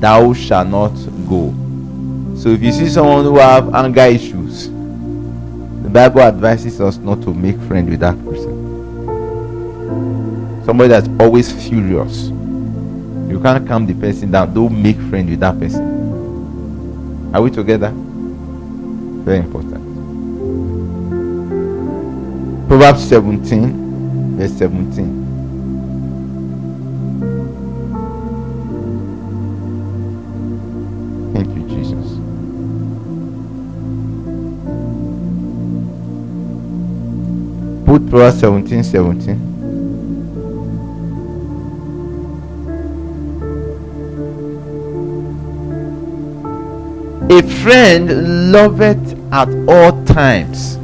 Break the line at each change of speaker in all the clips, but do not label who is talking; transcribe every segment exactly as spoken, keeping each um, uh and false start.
thou shalt not go. So if you see someone who have anger issues, the Bible advises us not to make friends with that person. Somebody that's always furious, you can't calm the person down. Don't make friends with that person. Are we together? Very important. Proverbs seventeen, verse seventeen. Thank you, Jesus. Put Proverbs seventeen, seventeen. A friend loveth at all times,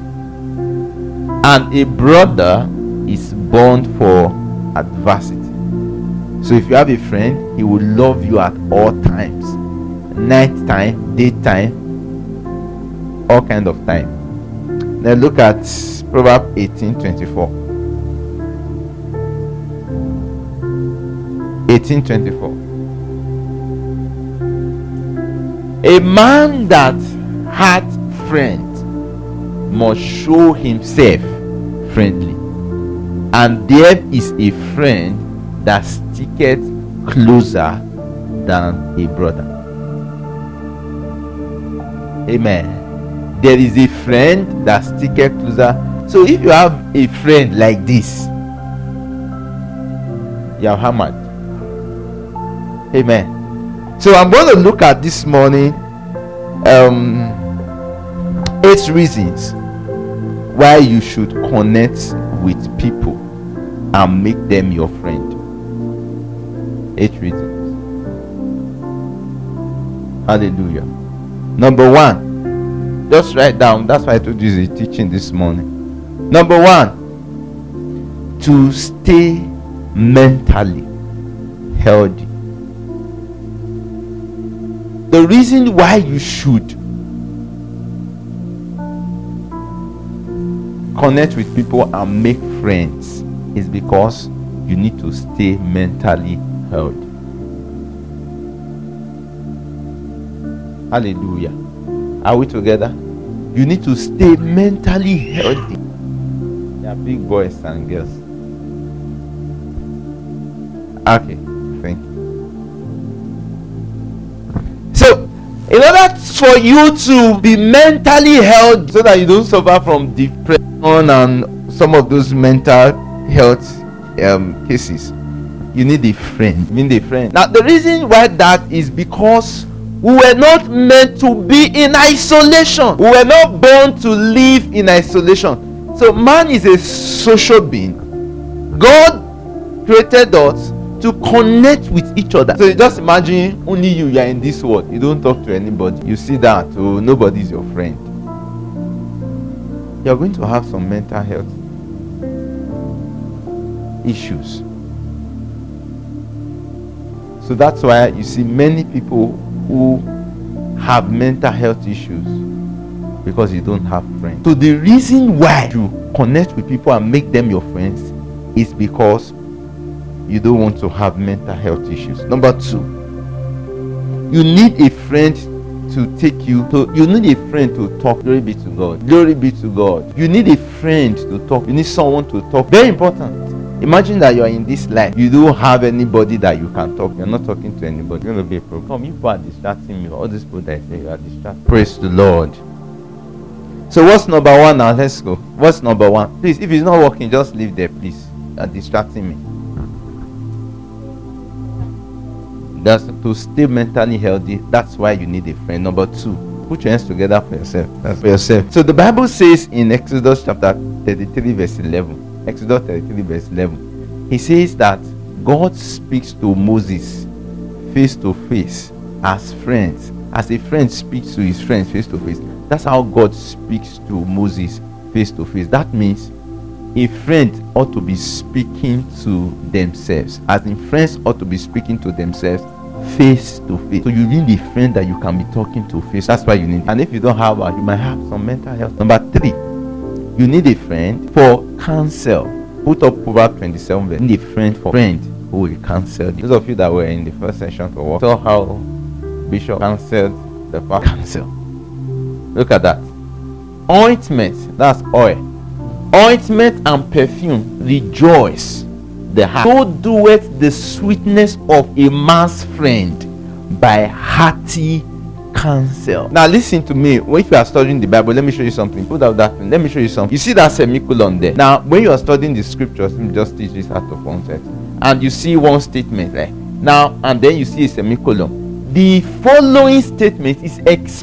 and a brother is born for adversity. So if you have a friend, he will love you at all times, night time, daytime, all kind of time. Now look at Proverbs eighteen, twenty-four. eighteen, twenty-four. A man that hath friends must show himself friendly, and there is a friend that sticketh closer than a brother. Amen. There is a friend that sticketh closer. So if you have a friend like this, you are hammered. Amen. So I'm going to look at this morning um, eight reasons why you should connect with people and make them your friend. Eight reasons. Hallelujah. Number one, just write down. That's why I told you the teaching this morning. Number one, to stay mentally healthy. The reason why you should connect with people and make friends is because you need to stay mentally healthy. Hallelujah. Are we together? You need to stay mentally healthy. They are big boys and girls. Okay, thank you. So, in order for you to be mentally healthy, so that you don't suffer from depression and some of those mental health um, cases, you need a friend. You need a friend. Now, the reason why that is because we were not meant to be in isolation. We were not born to live in isolation. So, man is a social being. God created us to connect with each other. So you just imagine only you, you are in this world. You don't talk to anybody. You see that, so nobody is your friend. You are going to have some mental health issues. So that's why you see many people who have mental health issues because you don't have friends. So the reason why you connect with people and make them your friends is because you don't want to have mental health issues. Number two, you need a friend to take you to, you need a friend to talk. Glory be to God. Glory be to God. You need a friend to talk. You need someone to talk. Very important. Imagine that you are in this life. You don't have anybody that you can talk. You're not talking to anybody. It's going to be a problem. Come, you people are distracting me. All these people that I say you are distracted. Praise the Lord. So what's number one now? Let's go. What's number one? Please, if it's not working, just leave there, please. You are distracting me. That's to stay mentally healthy. That's why you need a friend. Number two, put your hands together for yourself. That's for yourself. So the Bible says in Exodus chapter thirty-three verse eleven. Exodus thirty-three verse eleven. He says that God speaks to Moses face to face as friends. As a friend speaks to his friends face to face. That's how God speaks to Moses face to face. That means a friend ought to be speaking to themselves, as in friends ought to be speaking to themselves face to face. So you need a friend that you can be talking to face. That's why you need it. And if you don't have one, you might have some mental health. Number three, you need a friend for counsel. Put up Proverbs twenty-seven verse. You need a friend for friend who will cancel you. Those of you that were in the first session for work saw how Bishop canceled the first cancel. Look at that. Ointment, that's oil. Ointment and perfume rejoice the heart. So doeth the sweetness of a man's friend by hearty counsel. Now listen to me. If you are studying the Bible, let me show you something. Put out that thing. Let me show you something. You see that semicolon there. Now when you are studying the scriptures, let me just teach this out of one set. And you see one statement, right? Now and then you see a semicolon. The following statement is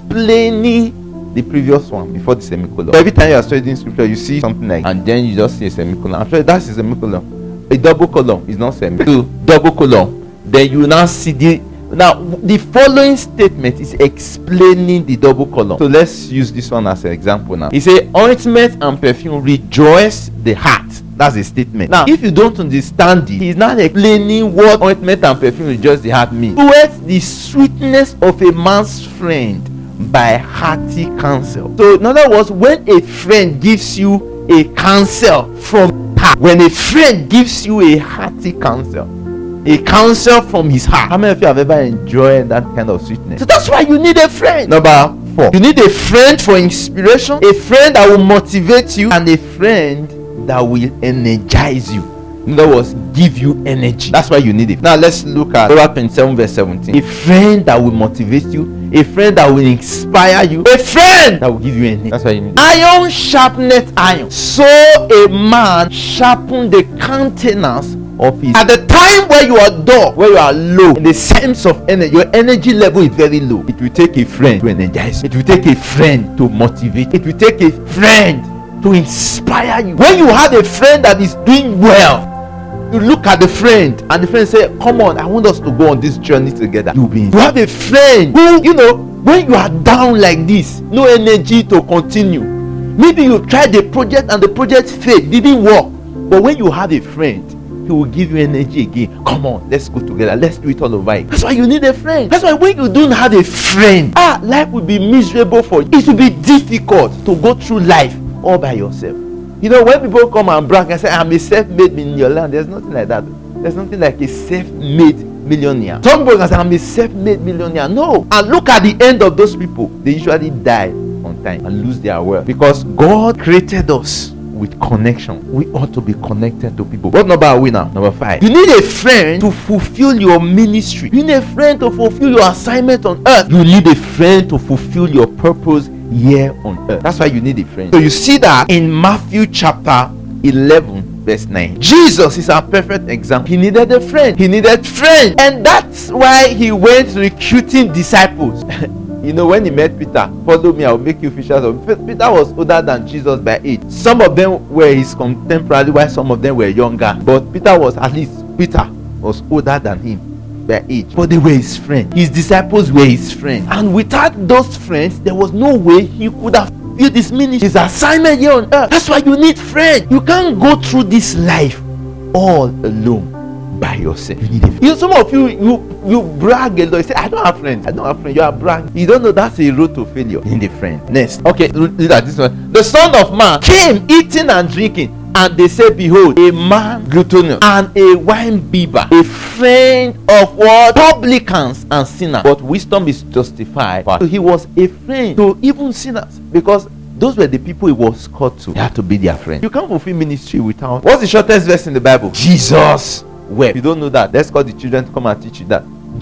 explaining the previous one before the semicolon. So every time you are studying scripture, you see something like, and then you just see a semicolon. I'm sure that's a semicolon. A double colon is not semicolon. Double colon. Then you now see the now the following statement is explaining the double colon. So let's use this one as an example now. He say ointment and perfume rejoice the heart. That's a statement. Now if you don't understand it, he's not explaining what ointment and perfume rejoice the heart means. Towards the sweetness of a man's friend by hearty counsel. So in other words, when a friend gives you a counsel from heart, when a friend gives you a hearty counsel, a counsel from his heart, how many of you have ever enjoyed that kind of sweetness? So that's why you need a friend. Number four, you need a friend for inspiration, a friend that will motivate you, and a friend that will energize you. In other words, give you energy. That's why you need it. Now let's look at Proverbs twenty-seven verse seventeen. A friend that will motivate you, a friend that will inspire you, a friend that will give you energy. That's why you need it. Iron sharpeneth iron, so a man sharpen the countenance of his. At the time where you are dull, where you are low, in the sense of energy, your energy level is very low. It will take a friend to energize you. It will take a friend to motivate. It will take a friend to inspire you. When you have a friend that is doing well, you look at the friend and the friend say, come on, I want us to go on this journey together. You'll be. You have a friend who, you know, when you are down like this, no energy to continue. Maybe you tried the project and the project failed, didn't work. But when you have a friend, he will give you energy again. Come on, let's go together. Let's do it all over again. That's why you need a friend. That's why when you don't have a friend, ah, life will be miserable for you. It will be difficult to go through life all by yourself. You know, when people come and brag and say, I'm a self-made millionaire, there's nothing like that. There's nothing like a self-made millionaire. Some people can say, I'm a self-made millionaire. No. And look at the end of those people. They usually die on time and lose their wealth. Because God created us with connection. We ought to be connected to people. What number are we now? Number five. You need a friend to fulfill your ministry. You need a friend to fulfill your assignment on earth. You need a friend to fulfill your purpose here on earth. That's why you need a friend. So you see that in Matthew chapter eleven verse nine. Jesus is our perfect example. He needed a friend. He needed friends. And that's why he went recruiting disciples. You know, when he met Peter, follow me, I'll make you fishers of men. Peter was older than Jesus by age. Some of them were his contemporary, while some of them were younger. But Peter was, at least Peter was older than him by age. But they were his friends. His disciples were his friends. And without those friends, there was no way he could have fulfilled his ministry, his assignment here on earth. That's why you need friends. You can't go through this life all alone by yourself. You need a friend. You know, some of you, you you brag a lot. You say, I don't have friends. I don't have friends. You are bragging. You don't know that's a road to failure. You need a friend. Next. Okay, look at this one. The Son of Man came eating and drinking, and they said, behold, a man gluttonous and a wine bibber, a friend of what? Publicans and sinners. But wisdom is justified. So he was a friend to even sinners, because those were the people he was called to. They had to be their friend. You can't fulfill ministry without. What's the shortest verse in the Bible? Jesus wept. If you don't know that, let's call the children to come and teach you that.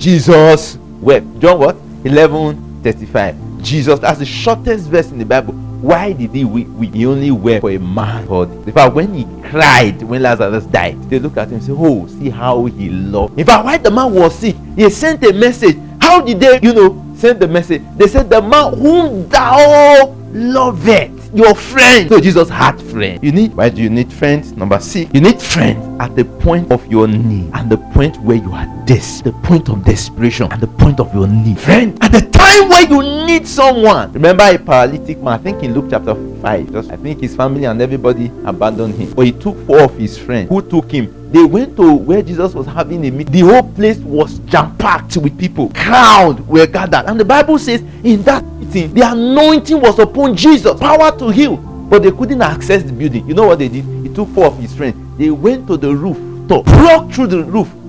Jesus wept. John what? eleven thirty-five. Jesus, that's the shortest verse in the Bible. Why did he weep? He only wept for a man called. In fact, when he cried when Lazarus died, they look at him and say, oh, see how he loved. In fact, while the man was sick, he sent a message. How did they, you know, send the message? They said, the man whom thou lovest, your friend. So Jesus had friends. You need, why do you need friends? Number six, you need friends at the point of your need, and the point where you are des the point of desperation, and the point of your need. Friend at the time where you need someone. Remember a paralytic man, I think in Luke chapter five, just I think his family and everybody abandoned him, but he took four of his friends. Who took him? They went to where Jesus was having a meeting. The whole place was jam-packed with people. Crowd were gathered, and the Bible says in that meeting the anointing was upon Jesus, power to heal. But they couldn't access the building. You know what they did? He took four of his friends. They went to the roof top, broke through the roof,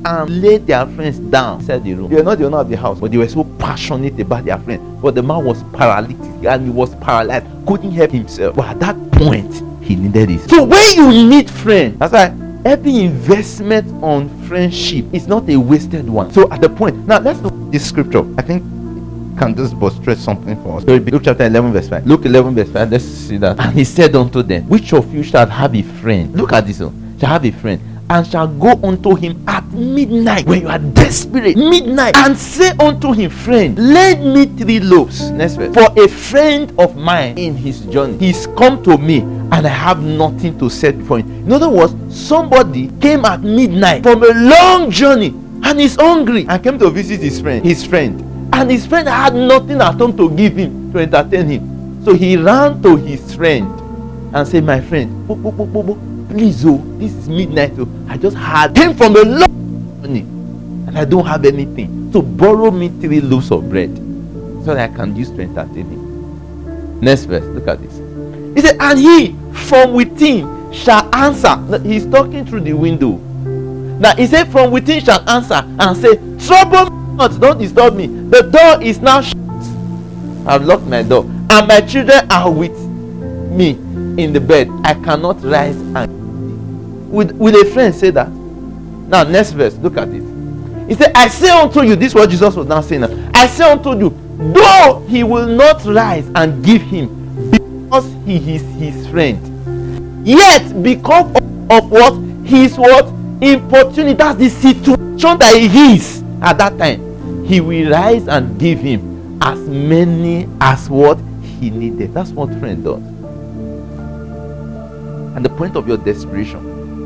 and laid their friends down inside the room. They were not the owner of the house, but they were so passionate about their friend. But the man was paralytic and he was paralyzed, couldn't help himself. But at that point, he needed it. So when you need friends, that's why every investment on friendship is not a wasted one. So at the point, now let's look at this scripture. I think can just buttress something for us. So Luke chapter eleven verse five. Luke eleven verse five. Let's see that. And he said unto them, which of you shall have a friend? Look at this one. Shall have a friend, and shall go unto him at midnight, when you are desperate, midnight, and say unto him, friend, lend me three loaves. Next verse. For a friend of mine in his journey, he's come to me, and I have nothing to set before him. In other words, somebody came at midnight from a long journey, and he's hungry, and came to visit his friend. His friend. And his friend had nothing at home to give him, to entertain him. So he ran to his friend and said, my friend, bo, bo, bo, bo, bo, please, oh, this is midnight. Oh, I just had came from a long journey and I don't have anything. So borrow me three loaves of bread so that I can use to entertain him. Next verse, look at this. He said, and he from within shall answer. He's talking through the window. Now he said, from within shall answer and say, trouble me not, don't disturb me. The door is now shut. I've locked my door, and my children are with me in the bed. I cannot rise and will, will a friend say that? Now next verse, look at it. He said, I say unto you, this is what Jesus was now saying now. I say unto you, though he will not rise and give him, because he is his friend, yet because of, of what his what importunity, that's the situation that he is at that time, he will rise and give him as many as what he needed. That's what friend does. And the point of your desperation,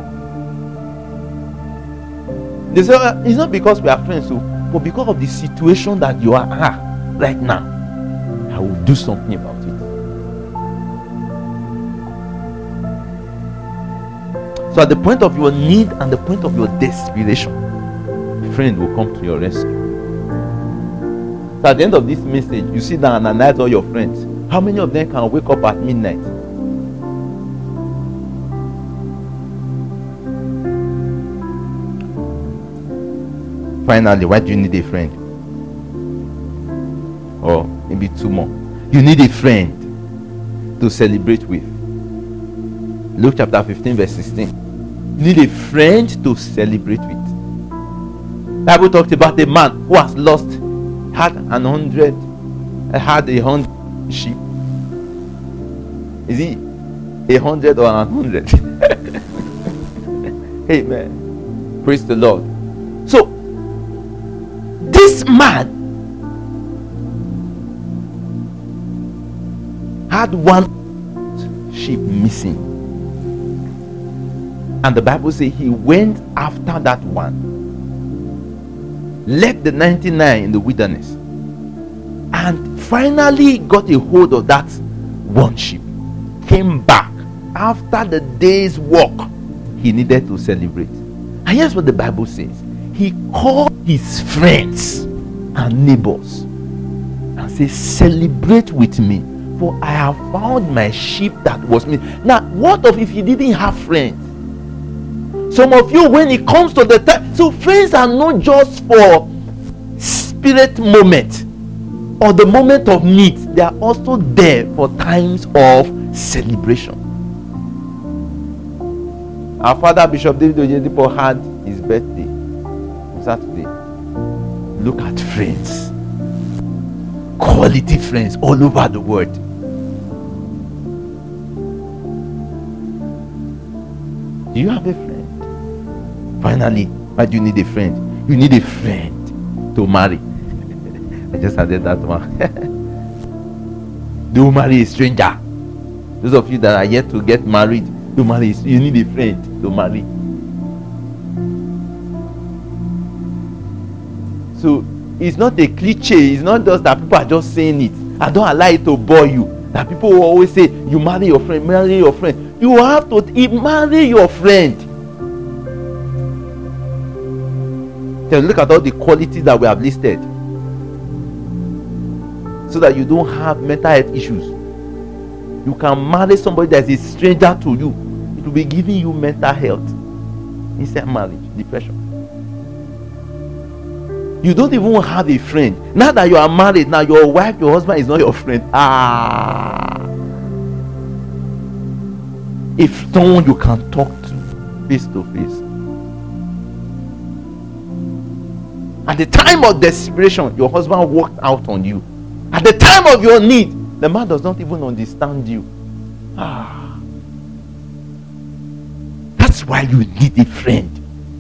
they say, it's not because we are friends, so, but because of the situation that you are at right now, I will do something about it. So at the point of your need and the point of your desperation, a friend will come to your rescue. So at the end of this message, you sit down and analyze all your friends. How many of them can wake up at midnight? Finally, why do you need a friend? Or maybe two more. You need a friend to celebrate with. Luke chapter fifteen verse sixteen. You need a friend to celebrate with. The Bible talked about a man who has lost, had an hundred, had a hundred sheep. Is he a hundred or an hundred? Amen. Praise the Lord. So this man had one sheep missing, and the Bible says he went after that one, left the ninety-nine in the wilderness, and finally got a hold of that one sheep. Came back after the day's walk. He needed to celebrate, and here's what the Bible says. He called his friends and neighbors and said, celebrate with me, for I have found my sheep that was missing. Now what of if he didn't have friends? Some of you, when it comes to the time, so friends are not just for spirit moment or the moment of need. They are also there for times of celebration. Our father Bishop David Oyedepo had his birthday on Saturday. Look at friends, quality friends all over the world. Do you have a friend? Finally, why do you need a friend? You need a friend to marry. I just added that one. Don't marry a stranger. Those of you that are yet to get married, don't marry. You need a friend to marry. So it's not a cliche. It's not just that people are just saying it. I don't allow it to bore you. That people will always say, you marry your friend, marry your friend. You have to marry your friend. Then look at all the qualities that we have listed, so that you don't have mental health issues. You can marry somebody that is a stranger to you. It will be giving you mental health inside marriage, depression. You don't even have a friend. Now that you are married, now your wife, your husband is not your friend. Ah. If someone you can talk to face to face. At the time of desperation, your husband walked out on you. At the time of your need, the man does not even understand you. Ah. That's why you need a friend.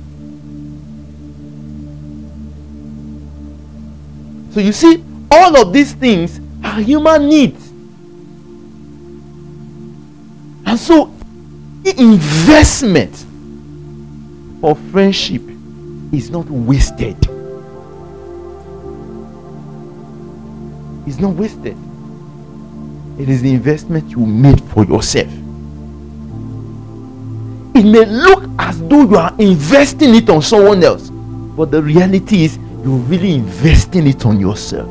So you see, all of these things are human needs. And so, the investment for friendship is not wasted. It's not wasted. It is the investment you made for yourself. It may look as though you are investing it on someone else, but the reality is you're really investing it on yourself.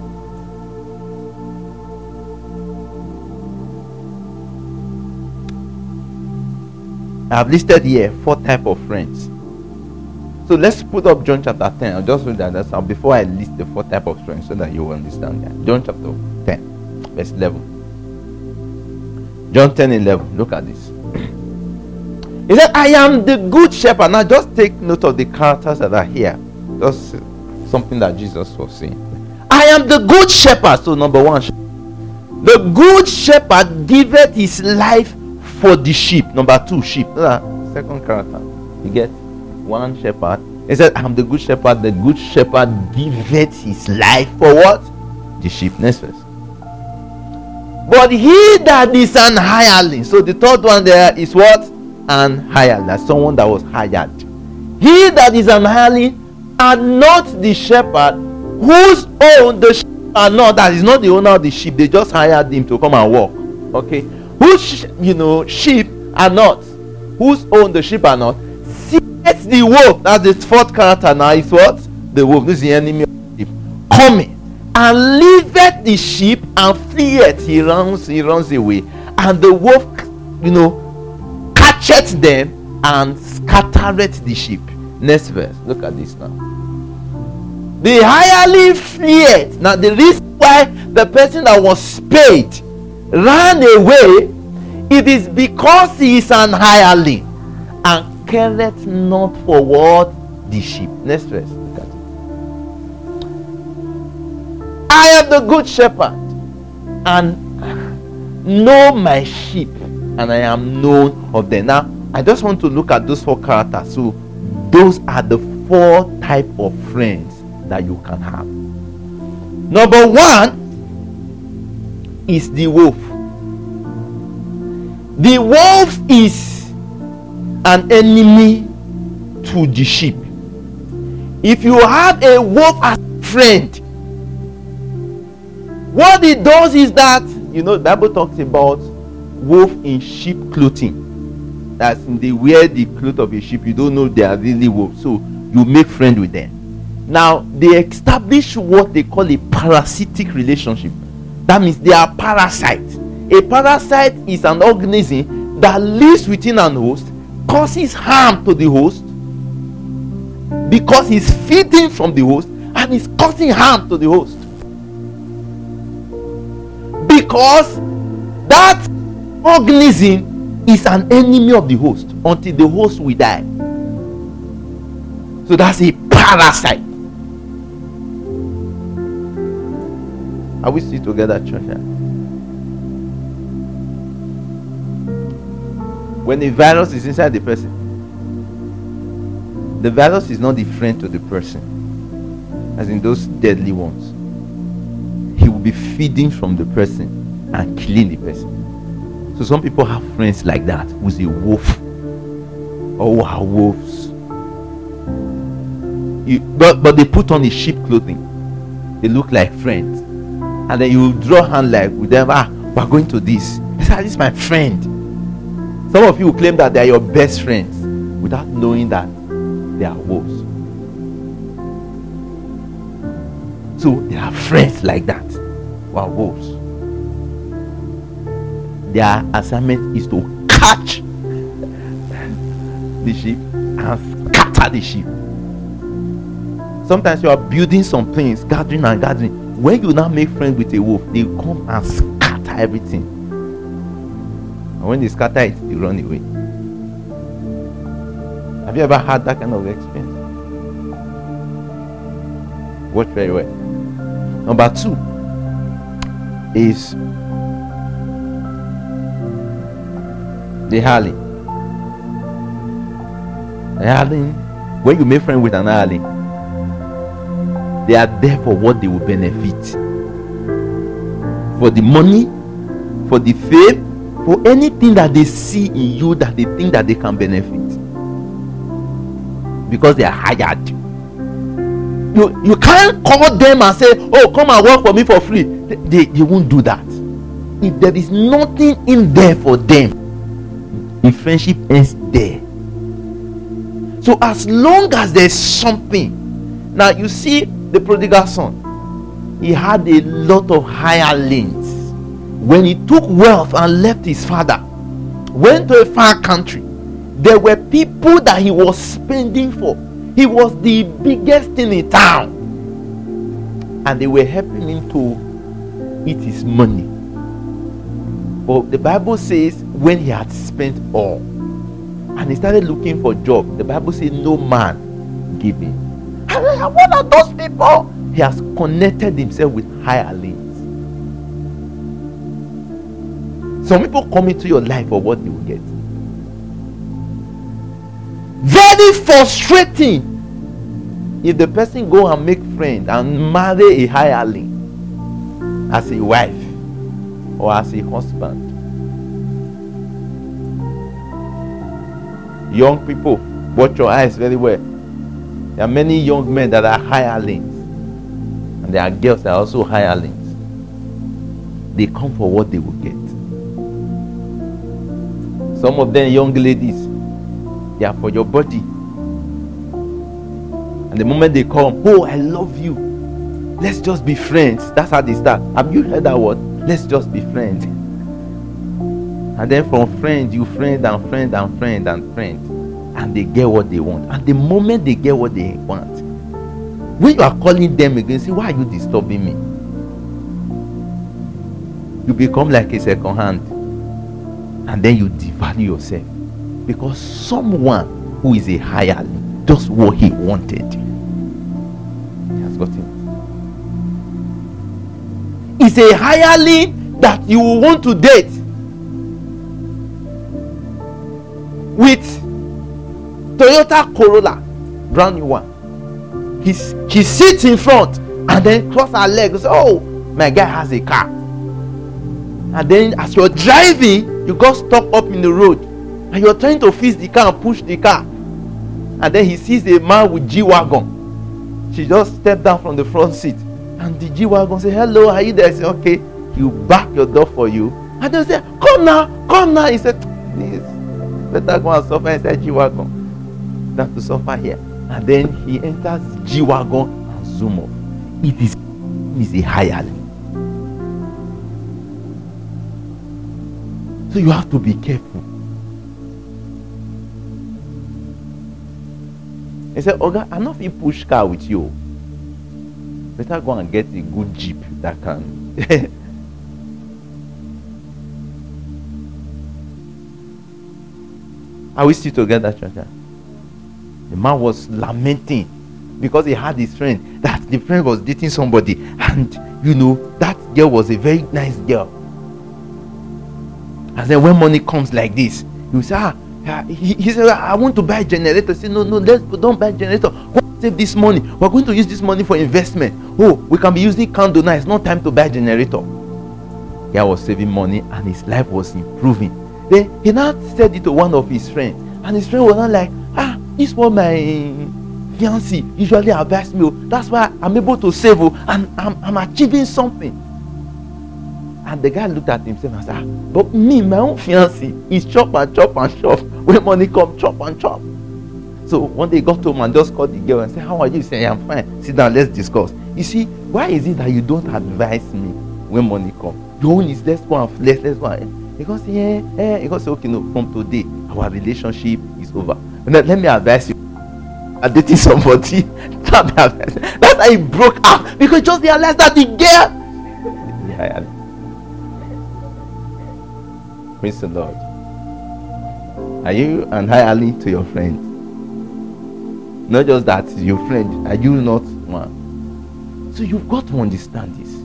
I have listed here four types of friends. So let's put up John chapter ten. I'll just read that that's before I list the four types of friends so that you will understand that. John chapter ten, verse eleven. John ten eleven. Look at this. He said, I am the good shepherd. Now just take note of the characters that are here. Just something that Jesus was saying. I am the good shepherd. So number one, the good shepherd giveth his life for the sheep. Number two, sheep. Second character. You get one shepherd. He said, I am the good shepherd. The good shepherd giveth his life for what? The sheep. Next verse. But he that is an hireling. So the third one there is what? An hireling. That's someone that was hired. He that is an hireling and not the shepherd, whose own the sheep are not. That is not the owner of the sheep. They just hired him to come and walk. Okay. Whose, you know, sheep are not. Whose own the sheep are not. Seeth the wolf. That's the fourth character now. Is what? The wolf. This is the enemy of the sheep. Coming and leaveth the sheep and fleeth. He runs. He runs away. And the wolf, you know, catcheth them and scattereth the sheep. Next verse. Look at this now. The hireling fleeth. Now the reason why the person that was paid ran away, it is because he is an hireling and careth not for what? The sheep. Next verse. Look at it. I am the good shepherd and know my sheep, and I am known of them. Now I just want to look at those four characters. So those are the four type of friends that you can have. Number one is the wolf. The wolf is an enemy to the sheep. If you have a wolf as a friend, what it does is that, you know, the Bible talks about wolf in sheep clothing. That's in they wear the cloth of a sheep. You don't know they are really wolves, so you make friend with them. Now they establish what they call a parasitic relationship. That means they are parasites. A parasite is an organism that lives within an host, causes harm to the host because he's feeding from the host and is causing harm to the host. Because that organism is an enemy of the host until the host will die. So that's a parasite. Are we still together, church? When a virus is inside the person, the virus is not the friend to the person, as in those deadly ones. He will be feeding from the person and killing the person. So some people have friends like that, who's a wolf or who are wolves. You, but, but they put on a sheep clothing. They look like friends. And then you draw hand like with them. Ah, we're going to this. This is my friend. Some of you will claim that they are your best friends without knowing that they are wolves. So they are friends like that who are wolves. Their assignment is to catch the sheep and scatter the sheep. Sometimes you are building some things, gathering and gathering. When you now make friends with a wolf, they come and scatter everything. And when they scatter it, they run away. Have you ever had that kind of experience? Watch very well. Number two is the hireling. The hireling, when you make friends with an hireling, they are there for what they will benefit. For the money, for the fame, for anything that they see in you that they think that they can benefit. Because they are hired. You, you can't call them and say, oh, come and work for me for free. They, they, they won't do that. If there is nothing in there for them, the friendship ends there. So as long as there's something. Now you see the prodigal son, he had a lot of hirelings. When he took wealth and left his father, went to a far country, there were people that he was spending for. He was the biggest thing in town, and they were helping him to eat his money. But the Bible says when he had spent all and he started looking for a job, the Bible says no man gave him. And what are those people? He has connected himself with hirelings. Some people come into your life for what they will get. Very frustrating if the person go and make friend and marry a hireling as a wife or as a husband. Young people, watch your eyes very well. There are many young men that are hirelings, and there are girls that are also hirelings. They come for what they will get. Some of them young ladies, they are for your body. And the moment they come, oh, I love you, let's just be friends. That's how they start. Have you heard that word? Let's just be friends. And then from friend, you friend and friend and friend and friend. And they get what they want. And the moment they get what they want, when you are calling them again, say, why are you disturbing me? You become like a second hand. And then you devalue yourself. Because someone who is a hireling does what he wanted. He has got it. It's a hireling that you will want to date with Toyota Corolla, brand new one. He's, he sits in front and then cross her legs. Oh, my guy has a car. And then as you're driving, you got stuck up in the road and you're trying to fix the car and push the car. And then he sees a man with G-Wagon. She just stepped down from the front seat. And the G-Wagon say, hello, are you there? I say, okay. You back your door for you. And they say, come now, come now. He said, please, better go and suffer inside G-Wagon than to suffer here. And then he enters G-Wagon and zoom off. It is, it is a hireling. So you have to be careful. He said, Oga, I'm not fit push car with you. Better go and get a good Jeep that can. Are we still together, church? The man was lamenting because he had his friend that the friend was dating somebody, and you know that girl was a very nice girl. And then when money comes like this, you say, ah, he, he said, I want to buy a generator. Say, no, no, let's don't buy a generator. Go save this money. We're going to use this money for investment. Oh, we can be using candle now. It's not time to buy a generator. He was saving money and his life was improving. Then he now said it to one of his friends, and his friend was not like, ah, this is what my fiancé usually advise me. That's why I'm able to save, and I'm, I'm achieving something. And the guy looked at himself and said, ah, but me, my own fiancé is chop and chop and chop. When money comes, chop and chop. So one day he got home and just called the girl and said, how are you? He said, I'm fine. Sit down, let's discuss. You see, why is it that you don't advise me when money comes? Your own is let's go and let's, let's go and because yeah, eh, because okay, no, from today our relationship is over. Let, let me advise you. I'm dating somebody slap their person. That's how he broke out, because he just realized that the girl. Yeah. Praise the Lord. Are you an hireling to your friend? Not just that, your friend. Are you not one? So you've got to understand this.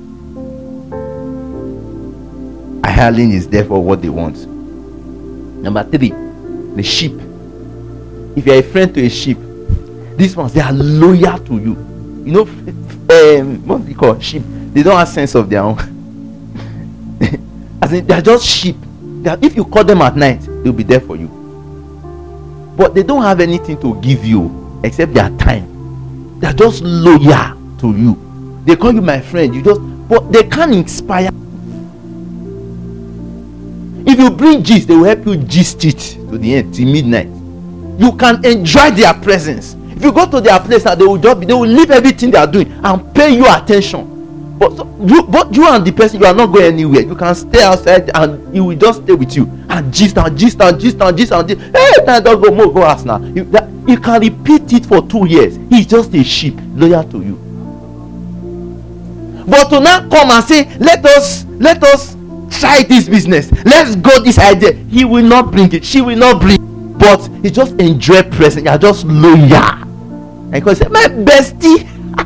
A hireling is there for what they want. Number three, the sheep. If you're a friend to a sheep, these ones, they are loyal to you. You know, um, what do you call sheep? They don't have sense of their own. As in, they're just sheep. They are, if you call them at night, they'll be there for you. But they don't have anything to give you except their time. They're just loyal to you. They call you my friend. You just, but they can't inspire. If you bring gist, they will help you gist it to the end, till midnight. You can enjoy their presence. If you go to their place, they will just they will leave everything they are doing and pay you attention. But so you, but you and the person, you are not going anywhere. You can stay outside and he will just stay with you and gist and gist and gist and gist and gist. Hey, don't go more go ask now. You, that, you can repeat it for two years. He's just a sheep, loyal to you. But to now come and say, let us, let us try this business. Let's go this idea. He will not bring it. She will not bring it. But he just enjoy present. You are just loyal. And he can say, my bestie.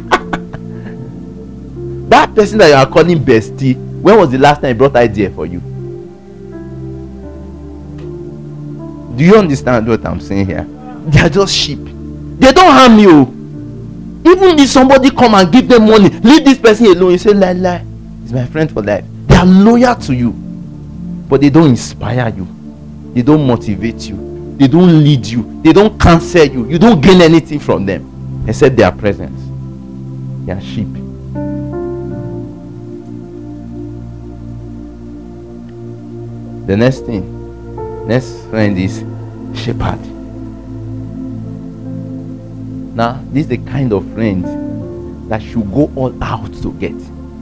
That person that you are calling bestie, when was the last time he brought idea for you? Do you understand what I'm saying here? They are just sheep. They don't harm you. Even if somebody come and give them money, leave this person alone. You say, lie, lie. He's my friend for life. They are loyal to you. But they don't inspire you. They don't motivate you. They don't lead you. They don't counsel you. You don't gain anything from them except their presence. They are sheep. The next thing, next friend is shepherd. Now, this is the kind of friend that should go all out to get.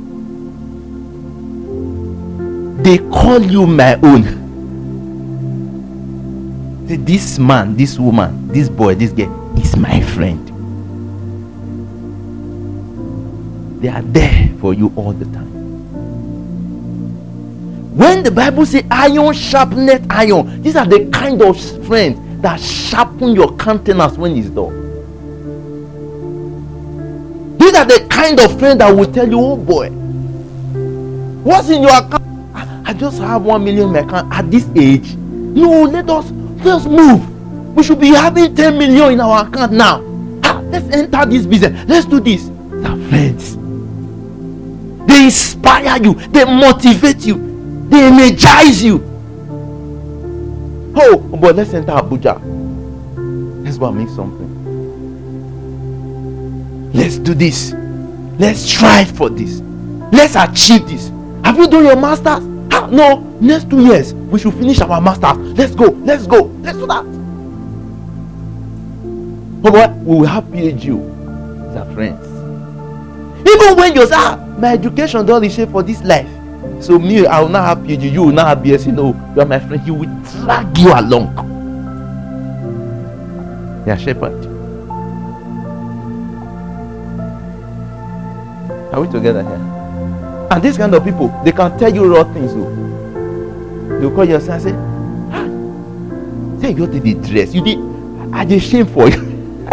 They call you my own. Say, this man, this woman, this boy, this girl is my friend. They are there for you all the time. When the Bible says iron sharpeneth iron, these are the kind of friends that sharpen your countenance when it's dull. These are the kind of friends that will tell you, oh boy, what's in your account? I just have one million in my account at this age. No, let us let's move. We should be having ten million in our account now. Ah, let's enter this business. Let's do this. They are friends. They inspire you. They motivate you. They energize you. Oh, but let's enter Abuja. Let's go and make something. Let's do this. Let's strive for this. Let's achieve this. Have you done your masters? Ah, no, next two years we should finish our masters. Let's go. Let's go. Let's do that. Oh boy, we will have P H U as our friends. Even when you say, ah, my education don't reshape for this life. So me, I will not have P H D, you will not have B S c. No, you are my friend. He will drag you along. They are shepherd. Are we together here? And these kind of people, they can tell you raw things. They will call you and say, ah, say you did the dress. You did. I did shame for you.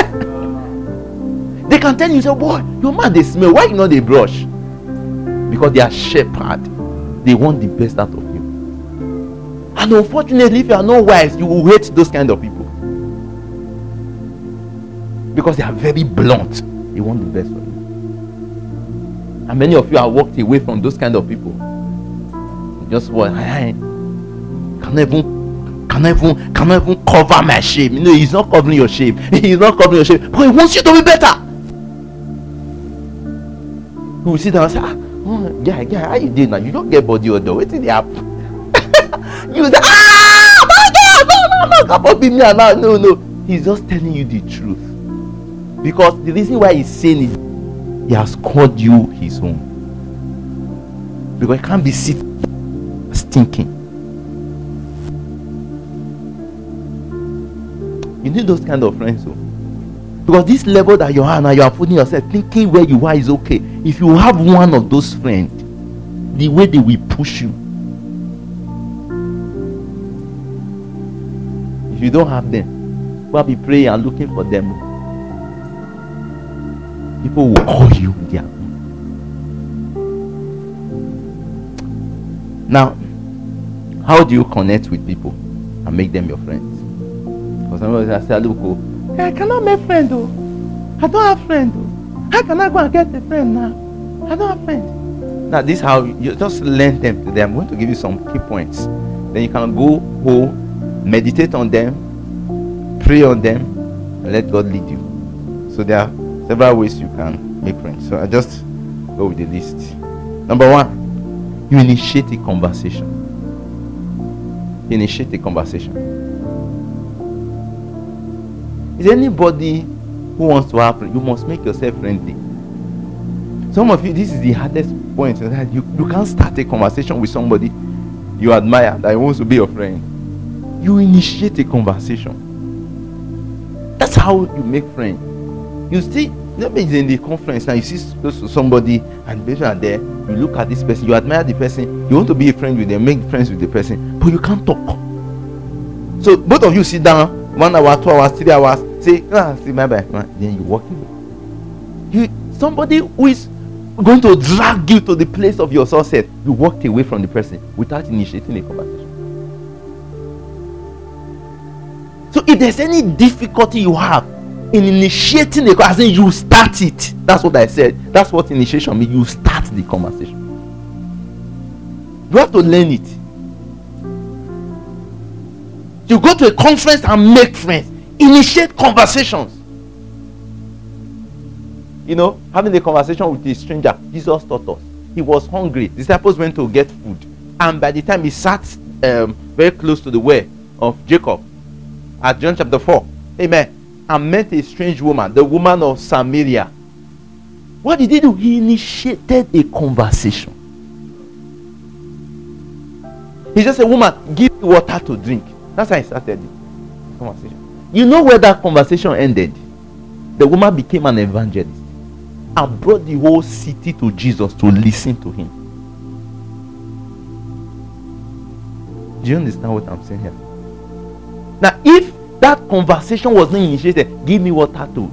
They can tell you, say, boy, your man they smell. Why you not they brush? Because they are shepherd. They want the best out of you. And unfortunately, if you are not wise, you will hate those kind of people. Because they are very blunt. They want the best for you. And many of you have walked away from those kind of people. Just what? I can even, can even, can even cover my shame. You know, he's not covering your shame. He's not covering your shame. But he wants you to be better. He will sit down and say, ah, oh, yeah, yeah, how you doing now? You don't get body odor. What did they happen? You say, ah, my God, no, no, no, come on, be me now. No, no. He's just telling you the truth. Because the reason why he's saying it, he has called you his own. Because he can't be sitting stinking. You need those kind of friends. So Because this level that you are now, you are putting yourself thinking where you are is okay. If you have one of those friends, the way they will push you. If you don't have them, go be praying and looking for them. People will call you their own. Now, how do you connect with people and make them your friends? Because somebody will say, look, oh, I cannot make friends though. I don't have friends though. How can I go and get a friend now? I don't have friends. Now this is how you just learn them today. I'm going to give you some key points. Then you can go home, meditate on them, pray on them, and let God lead you. So there are several ways you can make friends. So I just go with the list. Number one, you initiate a conversation. You initiate a conversation. Is anybody who wants to have friends? You must make yourself friendly. Some of you, this is the hardest point. That you, you can't start a conversation with somebody you admire that wants to be your friend. You initiate a conversation. That's how you make friends. You see, maybe it's in the conference now, you see close to somebody and the person are there, you look at this person, you admire the person, you want to be a friend with them, make friends with the person, but you can't talk. So both of you sit down, one hour, two hours, three hours, say, ah, see my bye, then you walk away. You, somebody who is going to drag you to the place of your success, you walked away from the person without initiating a conversation. So if there's any difficulty you have in initiating a conversation, you start it. That's what I said. That's what initiation means. You start the conversation. You have to learn it. You go to a conference and make friends. Initiate conversations. You know, having a conversation with a stranger, Jesus taught us. He was hungry. Disciples went to get food. And by the time he sat um, very close to the well of Jacob, at John chapter four, amen, and met a strange woman, the woman of Samaria. What did he do? He initiated a conversation. He just said, woman, give me water to drink. That's how he started the conversation. You know where that conversation ended? The woman became an evangelist and brought the whole city to Jesus to listen to him. Do you understand what I'm saying here? Now, if that conversation was not initiated, give me water to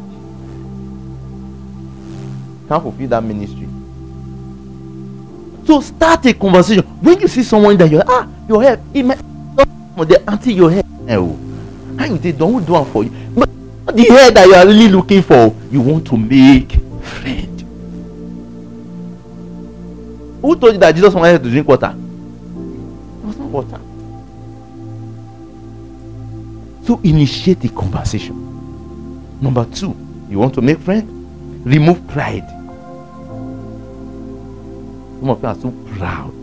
can't fulfill that ministry. So start a conversation. When you see someone that you're ah, your hair, it might the until your hair. Oh, how you say don't do it for you. But the hair that you are really looking for, you want to make friend. Who told you that Jesus wanted to drink water? It was not water. So initiate a conversation. Number two, you want to make friends? Remove pride. Some of you are so proud.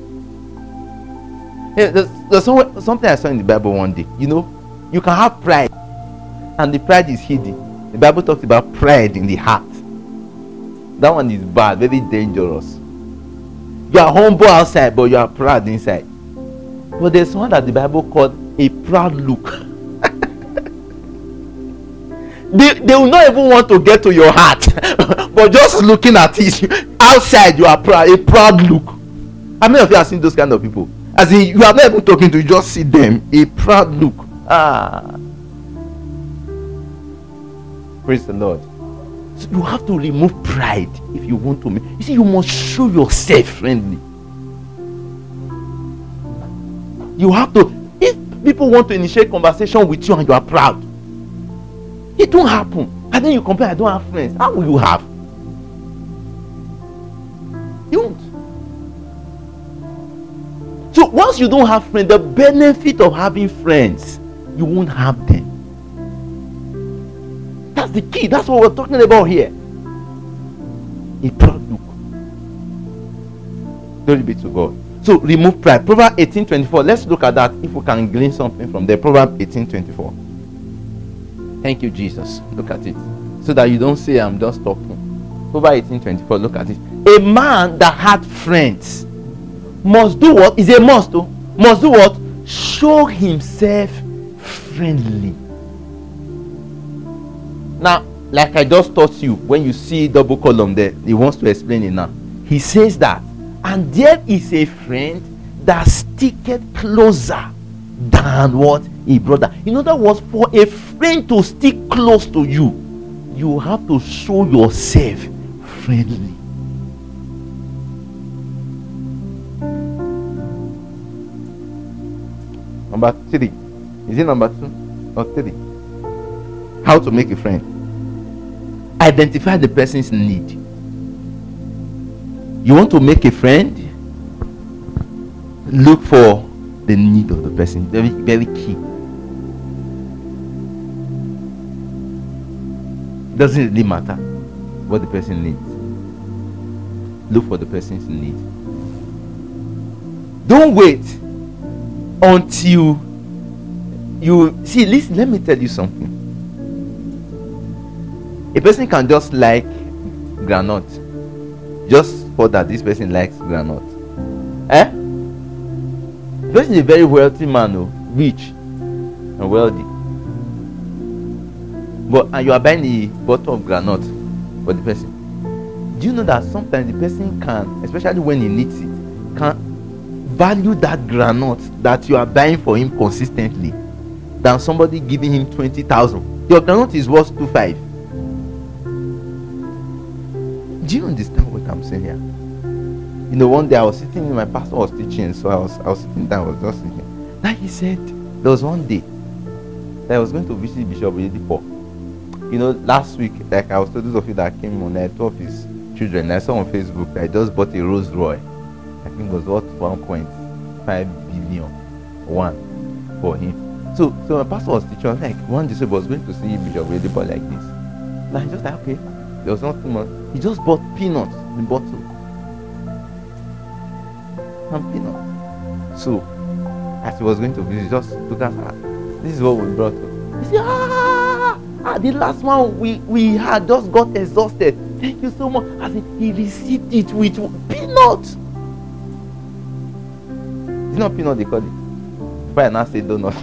Hey, there's, there's something I saw in the Bible one day. You know, you can have pride, and the pride is hidden. The Bible talks about pride in the heart. That one is bad, very dangerous. You are humble outside, but you are proud inside. But there's one that the Bible called a proud look. They, they will not even want to get to your heart. But just looking at it, outside you are proud, a proud look. How many of you have seen those kind of people? As in, you are not even talking to, you just see them, a proud look. Ah. Praise the Lord. So you have to remove pride if you want to make. You see, you must show yourself friendly. You have to. If people want to initiate conversation with you and you are proud, it won't happen. And then you complain, I don't have friends. How will you have? You won't. So once you don't have friends, the benefit of having friends, you won't have them. That's the key. That's what we're talking about here. A proud look. Glory be to God. So remove pride. Proverbs eighteen twenty-four. Let's look at that if we can glean something from there. Proverbs eighteen twenty-four. Thank you, Jesus. Look at it. So that you don't say I'm just talking. Proverbs eighteen twenty-four. Look at it. A man that had friends must do what? Is a must. Oh, must do what? Show himself friendly. Now, like I just taught you, when you see double column there, he wants to explain it now. He says that, and there is a friend that sticketh closer than what? A brother. In other words, for a friend to stick close to you, you have to show yourself friendly. Number three. Is it number two or three? How to make a friend. Identify the person's need. You want to make a friend? Look for the need of the person. Very, very key. Doesn't really matter what the person needs. Look for the person's need. Don't wait until you see. Listen, let me tell you something. A person can just like granite just for that this person likes granite. Eh? The person is a very wealthy man, oh, rich and wealthy. But and you are buying a bottle of granite for the person. Do you know that sometimes the person can, especially when he needs it, can value that granite that you are buying for him consistently than somebody giving him twenty thousand. Your granite is worth two five. Do you understand what I'm saying here? You know, one day I was sitting, my pastor was teaching, so I was I was sitting down, I was just thinking. Then he said there was one day that I was going to visit Bishop Oyedepo. You know, last week, like I was told those of you that came on, I two of his children, I saw on Facebook that I just bought a Rolls Royce. I think it was worth one point five billion one for him. So so my pastor was teaching, I was like, one day I was going to see Bishop Oyedepo like this. And I just like, okay, there was nothing much. He just bought peanuts in the bottle. And peanuts. So as he was going to visit, he just took us, ah, this is what we brought to. He said, ah, ah, the last one we, we had just got exhausted. Thank you so much. As in, he received it with peanuts. It's not peanut they call it. But I now say donut.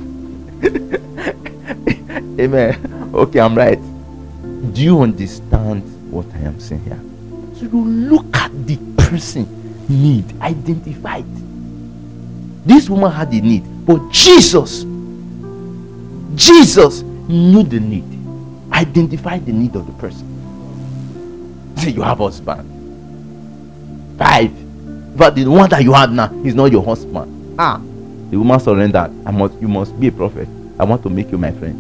Amen. Okay, I'm right. Do you understand what I am saying here? So you look at the person need, identify it. This woman had a need, but Jesus, Jesus knew the need, identified the need of the person. Say you have a husband. Five. But the one that you have now is not your husband. Ah, the woman surrendered. I must, you must be a prophet. I want to make you my friend.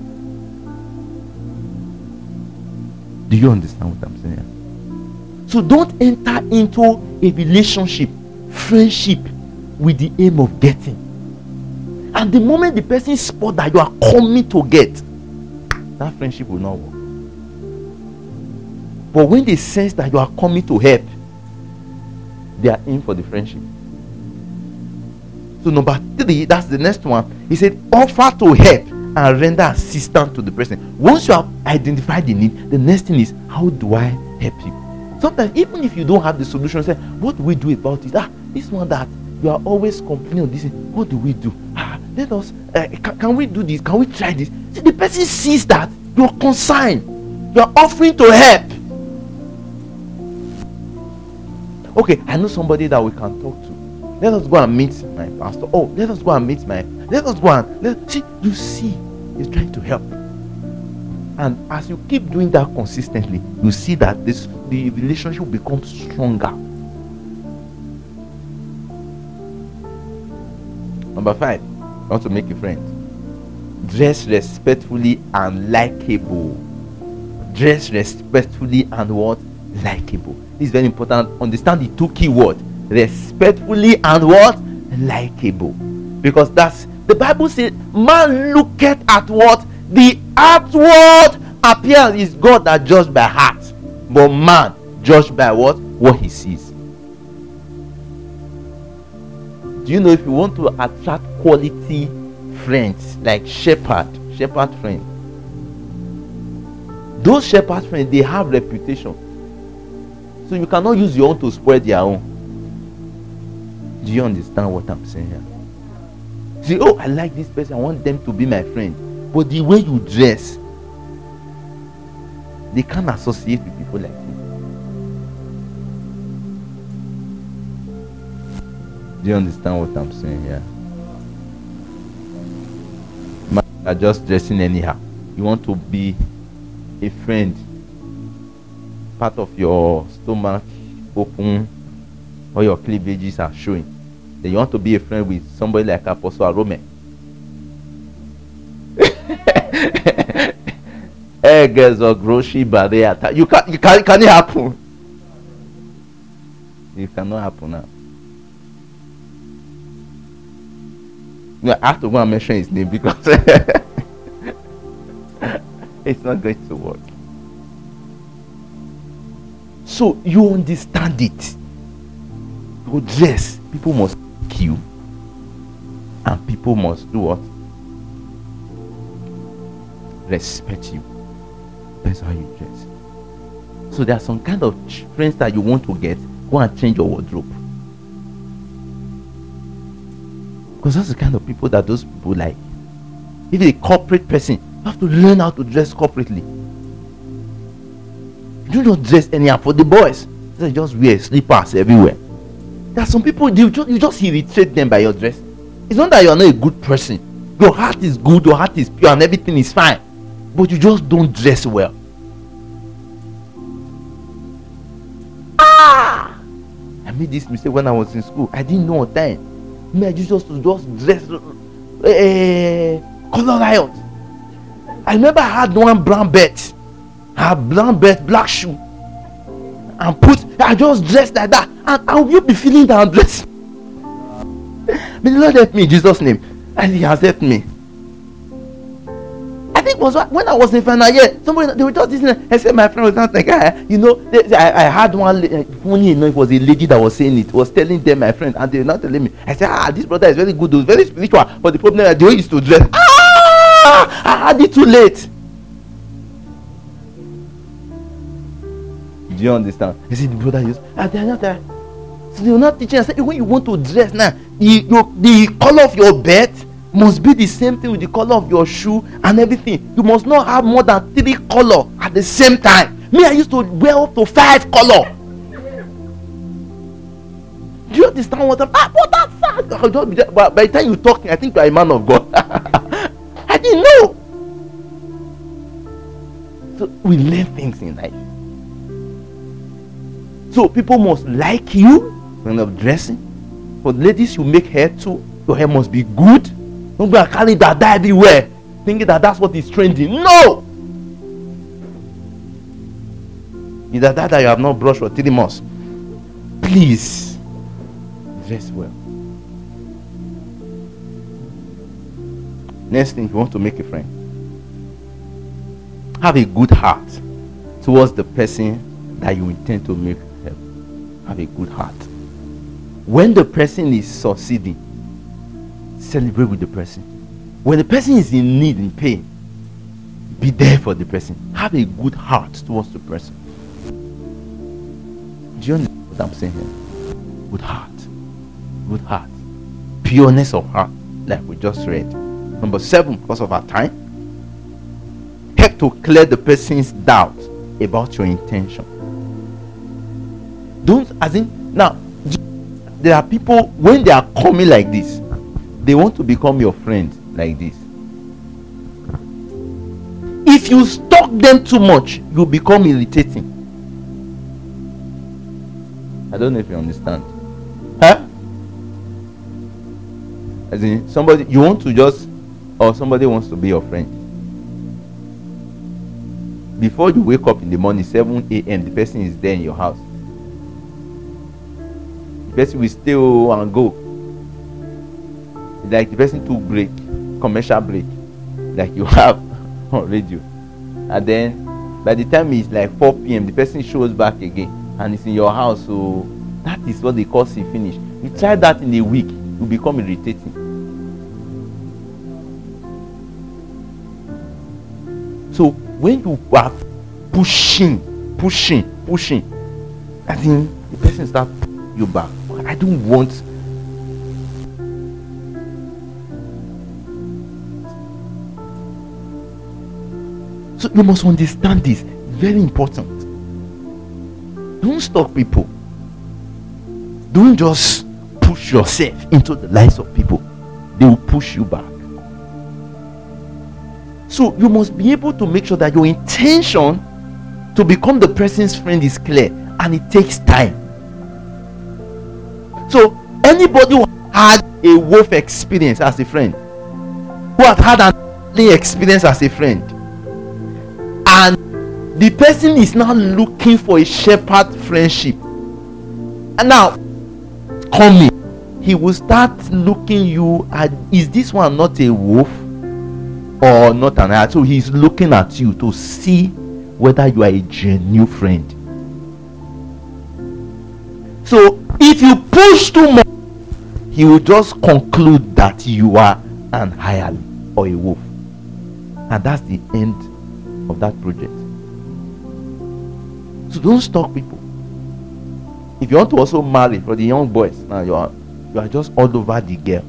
Do you understand what I'm saying? So don't enter into a relationship, friendship, with the aim of getting. And the moment the person spot that you are coming to get, that friendship will not work. But when they sense that you are coming to help, they are in for the friendship. So number three, that's the next one. He said, offer to help and render assistance to the person. Once you have identified the need, the next thing is, how do I help you? Sometimes, even if you don't have the solution, say, what do we do about it? Ah, this one that you are always complaining of this. What do we do? Ah, let us, uh, can, can we do this? Can we try this? See, the person sees that you're concerned. You're offering to help. Okay, I know somebody that we can talk to. Let us go and meet my pastor. Oh, let us go and meet my, let us go and, let, see, you see, he's trying to help. And as you keep doing that consistently, you see that this the relationship becomes stronger. Number five, I want to make a friend. Dress respectfully and likable. Dress respectfully and what? Likable. This is very important. Understand the two key words. Respectfully and what? Likable. Because that's, the Bible says, man looketh at what? The outward appearance. Is God that judged by heart, but man judged by what? What he sees. Do you know, if you want to attract quality friends, like shepherd, shepherd friends, those shepherd friends, they have reputation. So you cannot use your own to spoil their own. Do you understand what I'm saying here? See, oh, I like this person, I want them to be my friend. But the way you dress, They can't associate with people like you. Do you understand what I'm saying here? Man, you are just dressing anyhow. You want to be a friend. Part of your stomach open, or your cleavages are showing. Then you want to be a friend with somebody like Apostle Arome. Hey, girls or grocery barrier. You can you can can it happen? It cannot happen now. I have to go and mention his name because it's not going to work. So you understand it. Your dress, people must kill, and people must do what? Respect you. That's how you dress. So there are some kind of friends that you want to get. Go and change your wardrobe. Because that's the kind of people that those people like. If you're a corporate person, you have to learn how to dress corporately. Do not dress anyhow. For the boys, they just wear slippers everywhere. There are some people, you just, you just irritate them by your dress. It's not that you're not a good person. Your heart is good, your heart is pure, and everything is fine. But you just don't dress well. Ah! I made this mistake when I was in school. I didn't know then. Me, I used just to just dress uh, color riot. I remember I had one brown belt. I had brown belt, black shoe. And put, I just dressed like that. And how will you be feeling that I'm dressed? May the Lord help me in Jesus' name. And He has helped me. I think it was when I was in final year. Somebody, they were just listening. I said my friend was not like, ah, you know, they, I, I had one, funny enough, it was a lady that was saying it, was telling them, my friend, and they were not telling me. I said, ah, this brother is very good, was very spiritual. But the problem is that the way he used to dress, ah, I had it too late. Do you understand? I said, the brother used, ah, they are not there. So they were not teaching. I said, when you want to dress now, the, your, the color of your bed must be the same thing with the color of your shoe and everything. You must not have more than three color at the same time. Me, I used to wear up to five color. Do you understand what I'm ah, what that's but by the time you're talking, I think you're a man of God. I didn't know. So we learn things in life. So people must like you when you're dressing. For ladies, you make hair too. Your hair must be good. Don't go and carry dada everywhere, thinking that that's what is trending. No! Is that that you have not brushed for three months? Please, dress well. Next thing, you want to make a friend. Have a good heart towards the person that you intend to make help. Have a good heart. When the person is succeeding, celebrate with the person. When the person is in need, in pain, be there for the person. Have a good heart towards the person. Do you understand what I'm saying here? Good heart. Good heart. Pureness of heart, like we just read. Number seven, because of our time, help to clear the person's doubt about your intention. Don't, as in, now, there are people, when they are coming like this, they want to become your friend like this. If you stalk them too much, you become irritating. I don't know if you understand. Huh? As in, somebody, you want to just, or somebody wants to be your friend. Before you wake up in the morning, seven a.m., the person is there in your house. The person will stay and go. Like the person took break, commercial break, like you have on radio. And then by the time it's like four p.m., the person shows back again and it's in your house. So that is what they call see finish. You try that in a week, you become irritating. So when you are pushing, pushing, pushing, I think the person starts you back. I don't want. So you must understand this. Very important. Don't stalk people. Don't just push yourself into the lives of people. They will push you back. So you must be able to make sure that your intention to become the person's friend is clear, and it takes time. So anybody who had a wolf experience as a friend, who has had an experience as a friend, and the person is now looking for a shepherd friendship, and now coming, he will start looking you at, is this one not a wolf or not an eye? So he's looking at you to see whether you are a genuine friend. So if you push too much, he will just conclude that you are an hireling or a wolf, and that's the end of that project. So don't stalk people. If you want to also marry, for the young boys, now you are you are just all over the girl.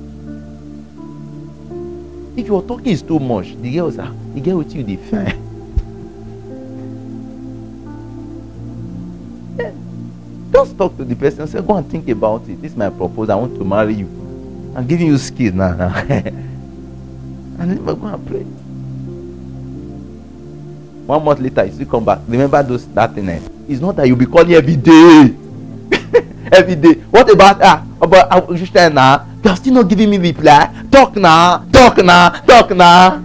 If your talking is too much, the girl is ah, the girl with you, they fine. Yeah. Just talk to the person and say, go and think about it. This is my proposal. I want to marry you. I'm giving you skills now. And then go and pray. One month later, you still come back. Remember those that thing. It's not that you'll be calling every day. Every day. What about ah? About uh, you stand now? You're still not giving me reply. Talk now. Talk now. Talk now.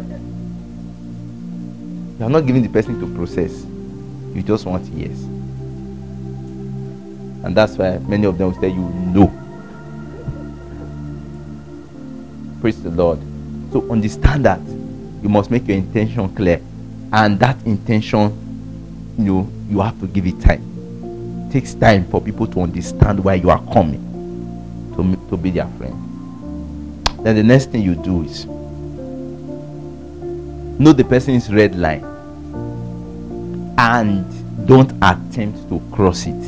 You're not giving the person to process. You just want yes. And that's why many of them will tell you no. Praise the Lord. So understand that you must make your intention clear, and that intention, you know, you have to give it time. It takes time for people to understand why you are coming to, to be their friend. Then the next thing you do is know the person's red line and don't attempt to cross it.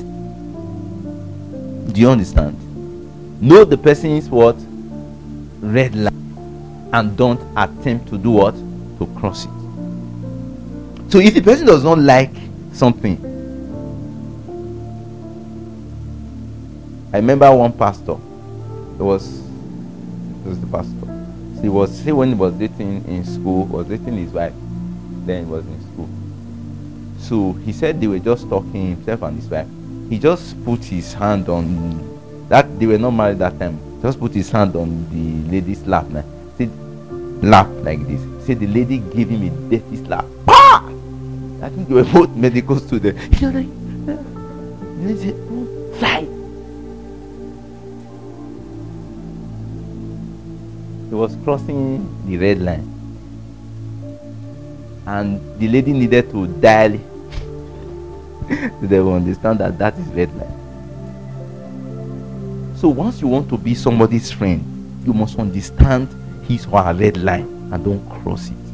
Do you understand? Know the person's what? Red line, and don't attempt to do what? To cross it. So if the person does not like something, I remember one pastor, it was it was the pastor. He was say when he was dating in school, was dating his wife, then he was in school. So he said they were just talking, himself and his wife. He just put his hand on that, they were not married that time. Just put his hand on the lady's lap now. Said lap like this. Said the lady gave him a dirty slap. Bah! I think they were both medical students. He was like, and he said, oh, fly. He was crossing the red line, and the lady needed to dial so they will understand that that is red line. So once you want to be somebody's friend, you must understand his or her red line and don't cross it,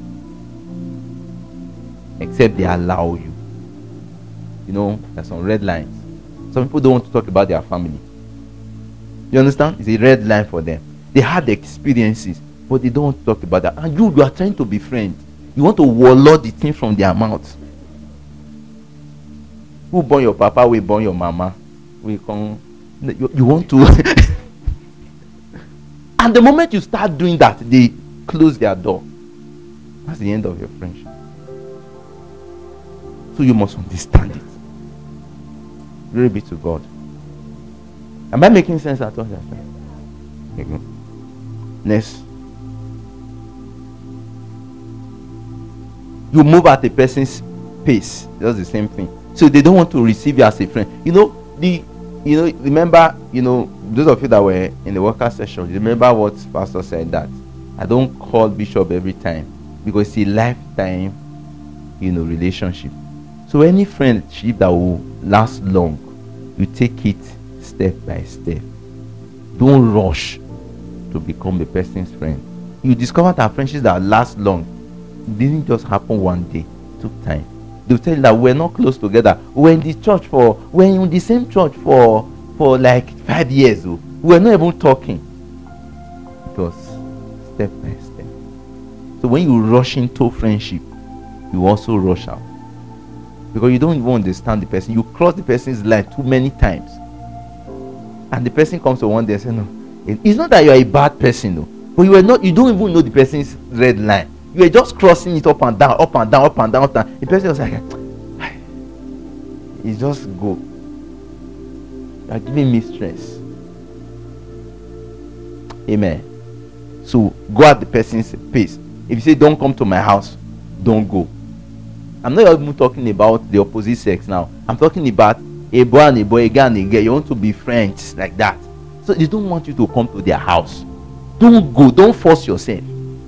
except they allow you. You know, there's some red lines. Some people don't want to talk about their family. You understand? It's a red line for them. They had experiences, but they don't want to talk about that. And you, you are trying to be friends. You want to wallow the thing from their mouth. Who born your papa? We born your mama. We come. You, you want to. And the moment you start doing that, they close their door. That's the end of your friendship. So you must understand it. Glory be to God. Am I making sense at all? Okay. Next. You move at a person's pace. That's the same thing. So they don't want to receive you as a friend. You know, the you know, remember, you know, those of you that were in the worker session, remember what Pastor said, that I don't call Bishop every time because it's a lifetime, you know, relationship. So any friendship that will last long, you take it step by step. Don't rush to become a person's friend. You discover that friendships that last long didn't just happen one day. It took time. They'll tell you that we're not close together. We're in the church for, we're in the same church for, for like five years. Oh. We're not even talking. It was step by step. So when you rush into friendship, you also rush out. because you don't even understand the person. You cross the person's line too many times, and the person comes to one day and says, no, it's not that you are a bad person, no, but you are not. You don't even know the person's red line. You are just crossing it up and down, up and down, up and down, up and down. The person was like, it's just go. You are giving me stress. Amen. So go at the person's pace. If you say don't come to my house, don't go. I'm not even talking about the opposite sex now. I'm talking about a boy and a boy, a girl and a girl. You want to be friends like that. So they don't want you to come to their house. Don't go. Don't force yourself.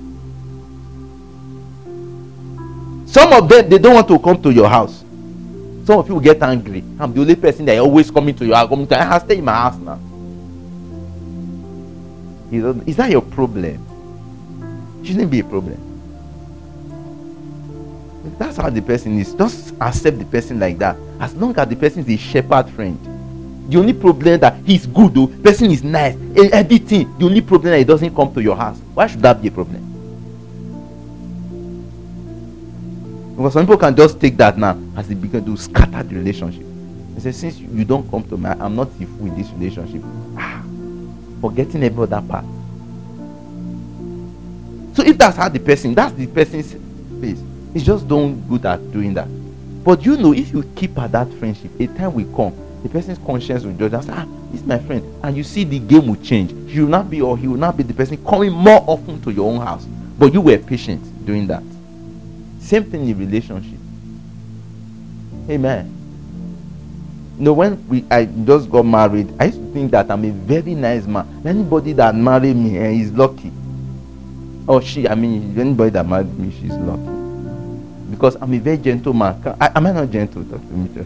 Some of them, they don't want to come to your house. Some of you will get angry. I'm the only person that always coming to your house. Coming to, I stay in my house now. Is that your problem? It shouldn't be a problem. That's how the person is. Just accept the person like that. As long as the person is a shepherd friend. The only problem that he's good though, person is nice, everything. The only problem that he doesn't come to your house. Why should that be a problem? Because some people can just take that now as they begin to scatter the relationship. They say, since you don't come to me, I'm not a fool in this relationship. Ah, forgetting about that part. So if that's how the person, that's the person's face. It's just don't good at doing that. But you know, if you keep at that friendship, a time will come, the person's conscience will judge and say, ah, this is my friend. And you see the game will change. He will not be, or he will not be the person coming more often to your own house. But you were patient doing that. Same thing in relationship. Amen. You know, when we I just got married, I used to think that I'm a very nice man. Anybody that married me eh, is lucky. Or she, I mean, anybody that married me, she's lucky. Because I'm a very gentle man. I, am I not gentle? Talk to me.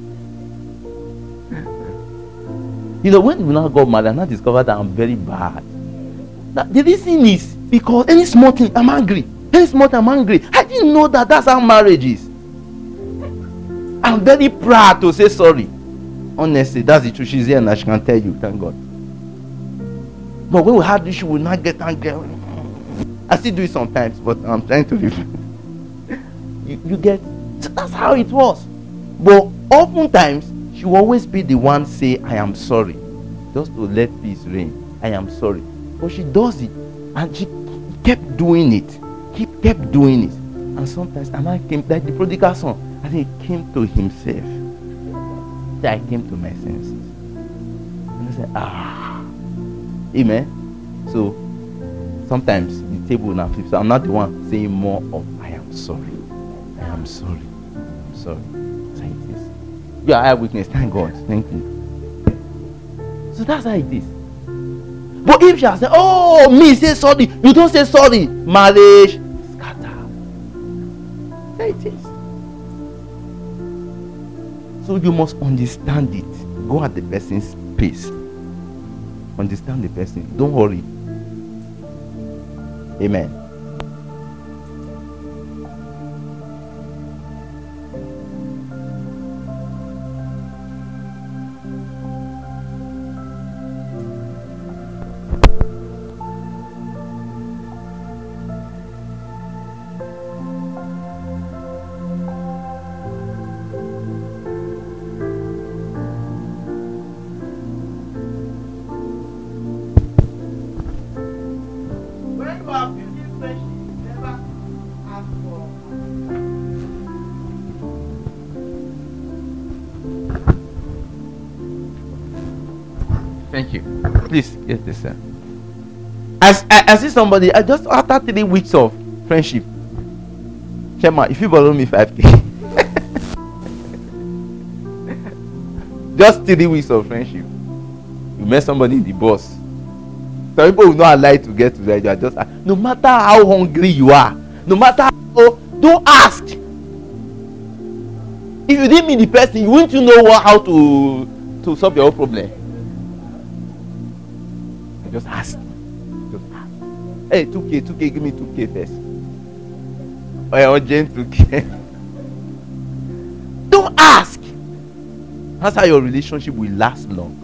You know, when we now got married, I now discovered that I'm very bad. Now, the reason is because any small thing, I'm angry. Any small thing, I'm angry. I didn't know that that's how marriage is. I'm very proud to say sorry. Honestly, that's the truth. She's here and she can tell you. Thank God. But when we had this, she will not get angry. I still do it sometimes, but I'm trying to live. you, you get, that's how it was. But oftentimes, she will always be the one say, I am sorry. Just to let peace reign. I am sorry. But she does it. And she kept doing it. He kept doing it. And sometimes, and I came, like the prodigal son, and he came to himself. So I came to my senses. And I said, ah. Amen. So, sometimes the table will not flip. So I'm not the one saying more of, I am sorry. I am sorry. I'm sorry. That's how it is. You are eyewitness. Thank God. Thank you. So that's how it is. But if she has said, oh, me say sorry, you don't say sorry, marriage scatter. There it is. So you must understand it. Go at the person's pace. Understand the person. Don't hurry. Amen. Thank you. Please get this. Uh. As I, I see somebody, I just after three weeks of friendship, Shema, if you borrow me five k, just three weeks of friendship, you met somebody in the bus. Some people will not allow you to get to that. You are just no matter how hungry you are, no matter how, don't ask. If you didn't meet the person, you wouldn't you know what, how to to solve your own problem. Just ask. Just ask. Hey, two k, two k, give me two k first. Or oh, urgent two k. Don't ask. That's how your relationship will last long.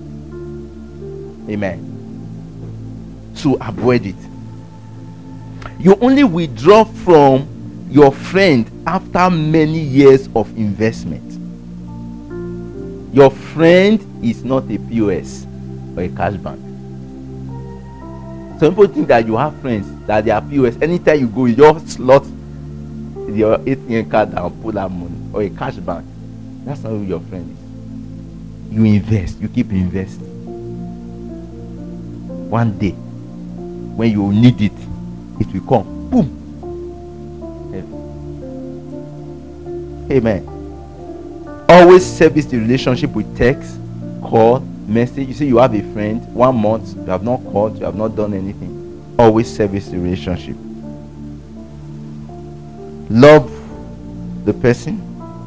Amen. So avoid it. You only withdraw from your friend after many years of investment. Your friend is not a P O S or a cash bank. Some people think that you have friends that they are P O S. Anytime you go, you just slot your A T M card and pull that money, or a cash bank. That's not who your friend is. You invest, you keep investing. One day, when you need it, it will come. Boom. Amen. Always service the relationship with text, call, message. You see, you have a friend, one month, you have not called, you have not done anything. Always service the relationship. Love the person.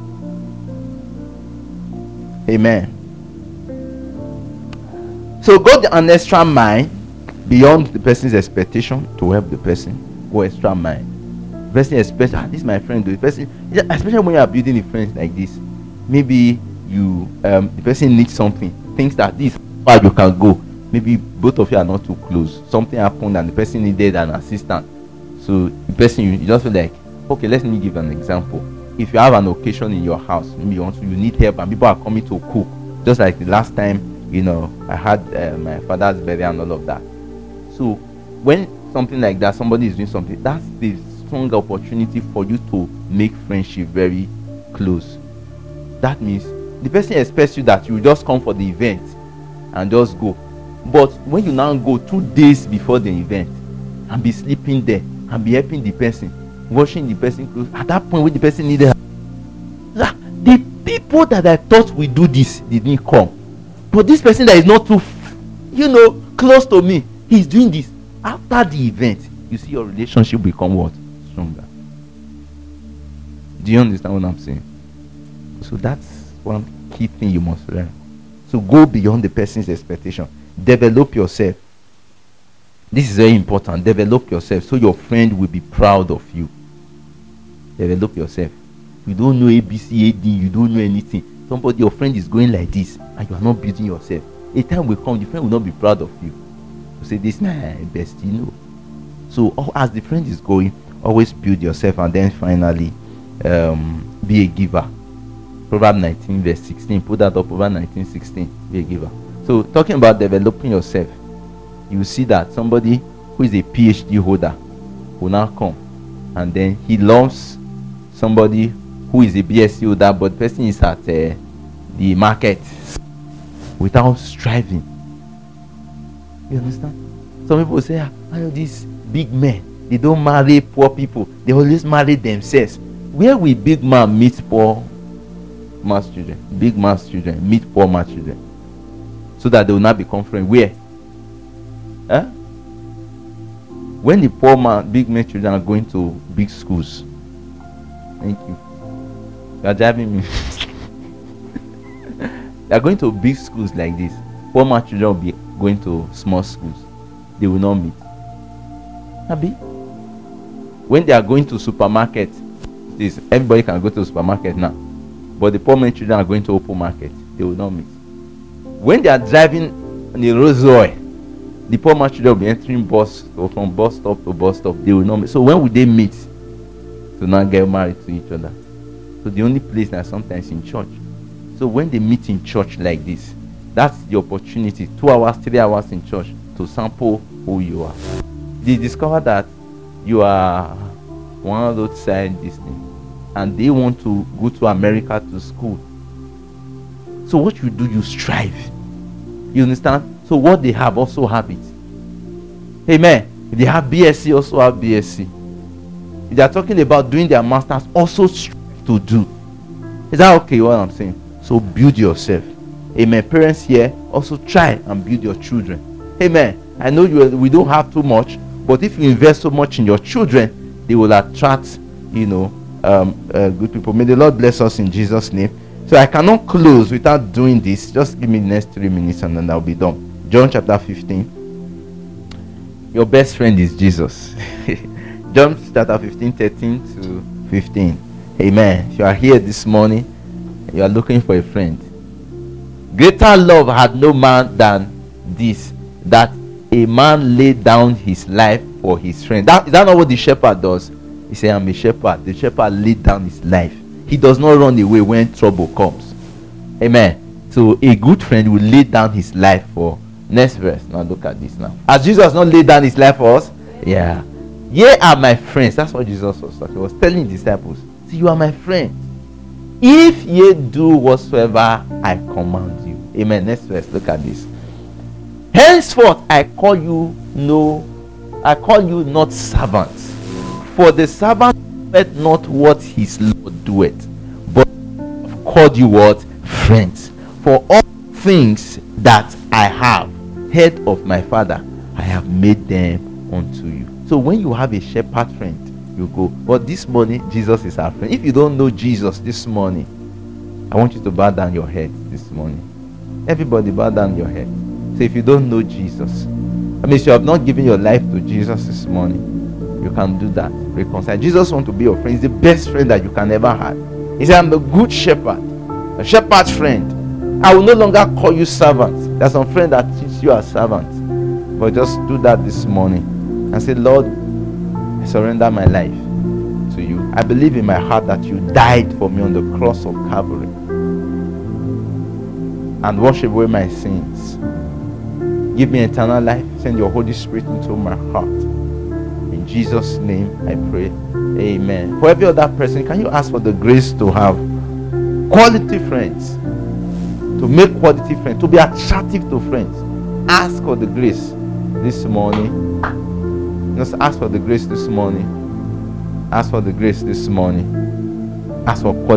Amen. So go an extra mile beyond the person's expectation to help the person. Go extra mile. The person expects, ah, this is my friend. The person, especially when you are building a friend like this, maybe you um the person needs something, thinks that this far you can go. Maybe both of you are not too close. Something happened and the person needed an assistant. So the person, you, you just feel like, okay, let me give an example. If you have an occasion in your house, maybe you want to, you need help and people are coming to cook. Just like the last time, you know, I had uh, my father's burial and all of that. So when something like that, somebody is doing something, that's the strong opportunity for you to make friendship very close. That means the person expects you that you just come for the event and just go. But when you now go two days before the event and be sleeping there and be helping the person, washing the person clothes, at that point when the person needed help, the people that I thought would do this didn't come. But this person that is not too, you know, close to me, he's doing this. After the event, you see your relationship become what? Stronger. Do you understand what I'm saying? So that's one key thing you must learn. So go beyond the person's expectation. Develop yourself. This is very important. Develop yourself so your friend will be proud of you. Develop yourself. You don't know A B C A D, you don't know anything. Somebody, your friend is going like this and you are not building yourself. A time will come, the friend will not be proud of you. You say, this is my best, you know. So oh, as the friend is going, always build yourself, and then finally um, be a giver. Proverbs nineteen verse sixteen. Put that up. Proverbs nineteen sixteen. Be a giver. So talking about developing yourself, you see that somebody who is a P H D holder will now come, and then he loves somebody who is a B S c holder, but the person is at uh, the market without striving. You understand? Some people say, ah, these big men, they don't marry poor people. They always marry themselves. Where will big man meet poor man's children? Big man's children meet poor man's children, so that they will not become friends. Where? Huh? When the poor man, big man children are going to big schools. Thank you. You are driving me. They are going to big schools like this. Poor man children will be going to small schools. They will not meet. Abi? When they are going to supermarket, this everybody can go to the supermarket now. But the poor man children are going to open market. They will not meet. When they are driving on the Rolls Royce, the poor man children will be entering bus or from bus stop to bus stop. They will not meet. So when will they meet to not get married to each other? So the only place that sometimes in church. So when they meet in church like this, that's the opportunity. Two hours, three hours in church to sample who you are. They discover that you are one of those side this thing, and they want to go to America to school. So what you do, you strive. You understand? So what they have, also have it. Amen. If they have B S c, also have B S c. If they are talking about doing their masters, also strive to do. Is that okay what I'm saying? So build yourself. Amen. Parents here, also try and build your children. Amen. I know you we don't have too much, but if you invest so much in your children, they will attract, you know, um, uh, good people. May the Lord bless us in Jesus' name. So I cannot close without doing this. Just give me the next three minutes and then I'll be done. John chapter fifteen. Your best friend is Jesus. John chapter fifteen, thirteen to fifteen. Amen. If you are here this morning, you are looking for a friend. Greater love had no man than this, that a man laid down his life for his friend. That, is that not what the shepherd does? He said, I'm a shepherd. The shepherd laid down his life. He does not run away when trouble comes. Amen. So a good friend will lay down his life for. Next verse. Now look at this now. Has Jesus not laid down his life for us? Yeah. Ye are my friends. That's what Jesus was talking. He was telling his disciples. See, you are my friends, if ye do whatsoever I command you. Amen. Next verse. Look at this. Henceforth I call you no, I call you not servants. For the servant doeth not what his Lord doeth, but I've called you what? Friends. For all things that I have heard of my Father, I have made them unto you. So when you have a shepherd friend, you go. But this morning, Jesus is our friend. If you don't know Jesus this morning, I want you to bow down your head this morning. Everybody bow down your head. So if you don't know Jesus, I mean, if you have not given your life to Jesus this morning, you can do that. Reconcile. Jesus wants to be your friend. He's the best friend that you can ever have. He said, I'm the good shepherd, a shepherd's friend. I will no longer call you servant. There's some friend that teach you as servant. But just do that this morning and say, Lord, I surrender my life to you. I believe in my heart that you died for me on the cross of Calvary and wash away my sins. Give me eternal life. Send your Holy Spirit into my heart. In Jesus' name I pray. Amen. For every other person, can you ask for the grace to have quality friends? To make quality friends, to be attractive to friends. Ask for the grace this morning. Just ask for the grace this morning. Ask for the grace this morning. Ask for quality.